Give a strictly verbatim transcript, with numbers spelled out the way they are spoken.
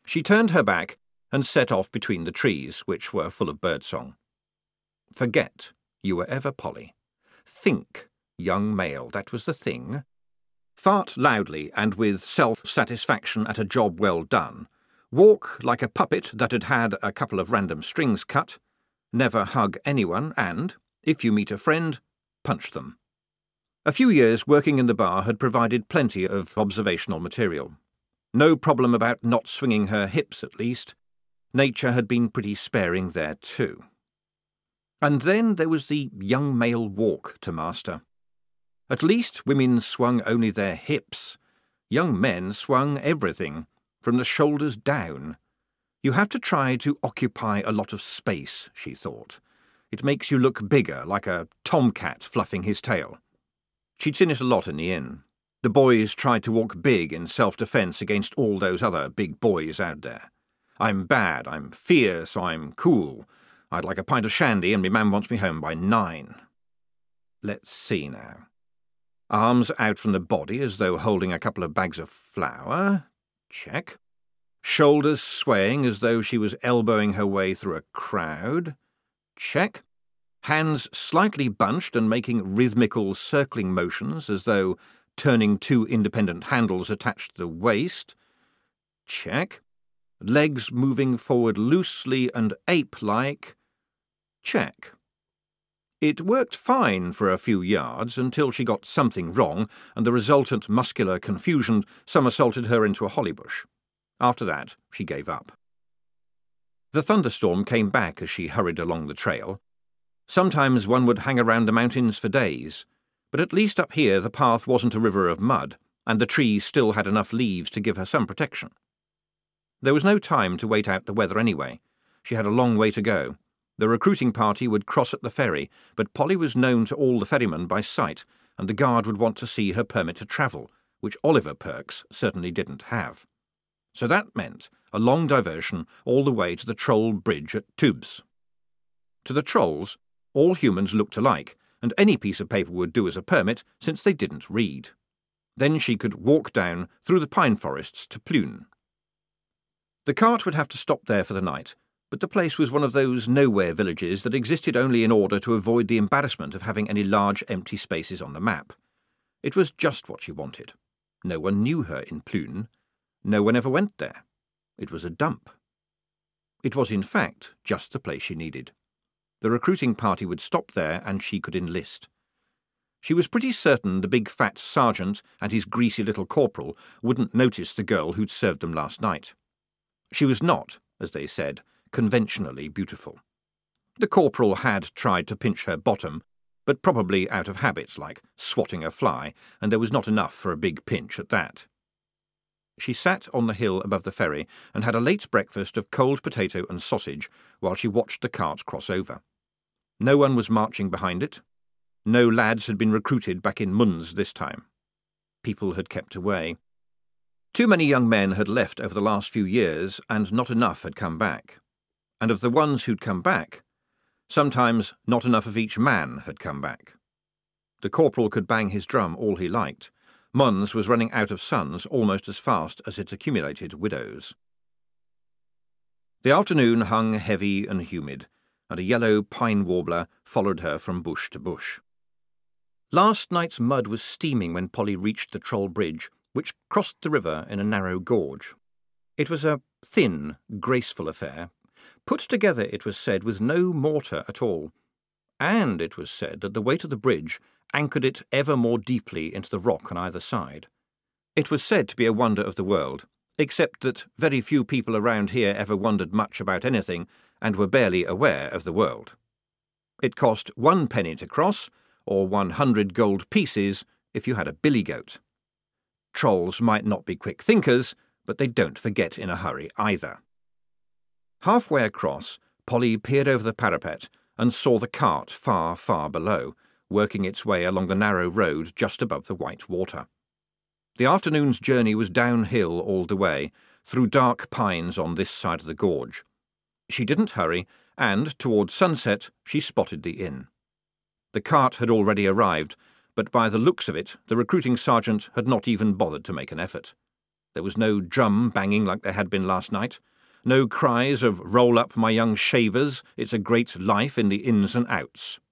She turned her back and set off between the trees, which were full of birdsong. Forget you were ever Polly. Think, young male, that was the thing. Fart loudly and with self-satisfaction at a job well done. Walk like a puppet that had had a couple of random strings cut. Never hug anyone and, if you meet a friend, punch them. A few years working in the bar had provided plenty of observational material. No problem about not swinging her hips, at least. Nature had been pretty sparing there too. And then there was the young male walk to master. At least women swung only their hips. Young men swung everything, from the shoulders down. You have to try to occupy a lot of space, she thought. It makes you look bigger, like a tomcat fluffing his tail. She'd seen it a lot in the inn. The boys tried to walk big in self-defence against all those other big boys out there. I'm bad, I'm fierce, I'm cool. I'd like a pint of shandy and me man wants me home by nine. Let's see now. Arms out from the body as though holding a couple of bags of flour. Check. Shoulders swaying as though she was elbowing her way through a crowd. Check. Hands slightly bunched and making rhythmical circling motions as though turning two independent handles attached to the waist. Check. Legs moving forward loosely and ape-like. Check. It worked fine for a few yards until she got something wrong and the resultant muscular confusion somersaulted her into a holly bush. After that, she gave up. The thunderstorm came back as she hurried along the trail. Sometimes one would hang around the mountains for days, but at least up here the path wasn't a river of mud, and the trees still had enough leaves to give her some protection. There was no time to wait out the weather anyway. She had a long way to go. The recruiting party would cross at the ferry, but Polly was known to all the ferrymen by sight, and the guard would want to see her permit to travel, which Oliver Perks certainly didn't have. So that meant a long diversion all the way to the Troll Bridge at Tubes. To the Trolls, all humans looked alike, and any piece of paper would do as a permit since they didn't read. Then she could walk down through the pine forests to Plune. The cart would have to stop there for the night, but the place was one of those nowhere villages that existed only in order to avoid the embarrassment of having any large empty spaces on the map. It was just what she wanted. No one knew her in Plune. No one ever went there. It was a dump. It was, in fact, just the place she needed. The recruiting party would stop there and she could enlist. She was pretty certain the big fat sergeant and his greasy little corporal wouldn't notice the girl who'd served them last night. She was not, as they said, conventionally beautiful. The corporal had tried to pinch her bottom, but probably out of habit, like swatting a fly, and there was not enough for a big pinch at that. She sat on the hill above the ferry and had a late breakfast of cold potato and sausage while she watched the cart cross over. No one was marching behind it. No lads had been recruited back in Munz this time. People had kept away. Too many young men had left over the last few years, and not enough had come back. And of the ones who'd come back, sometimes not enough of each man had come back. The corporal could bang his drum all he liked. Munz was running out of sons almost as fast as it accumulated widows. The afternoon hung heavy and humid, and a yellow pine warbler followed her from bush to bush. Last night's mud was steaming when Polly reached the Troll Bridge, which crossed the river in a narrow gorge. It was a thin, graceful affair, put together, it was said, with no mortar at all, and it was said that the weight of the bridge anchored it ever more deeply into the rock on either side. It was said to be a wonder of the world, except that very few people around here ever wondered much about anything and were barely aware of the world. It cost one penny to cross, or one hundred gold pieces if you had a billy goat. Trolls might not be quick thinkers, but they don't forget in a hurry either. Halfway across, Polly peered over the parapet and saw the cart far, far below, working its way along the narrow road just above the white water. The afternoon's journey was downhill all the way, through dark pines on this side of the gorge. She didn't hurry, and, towards sunset, she spotted the inn. The cart had already arrived, but by the looks of it, the recruiting sergeant had not even bothered to make an effort. There was no drum banging like there had been last night, no cries of "Roll up, my young shavers, it's a great life in the ins and outs."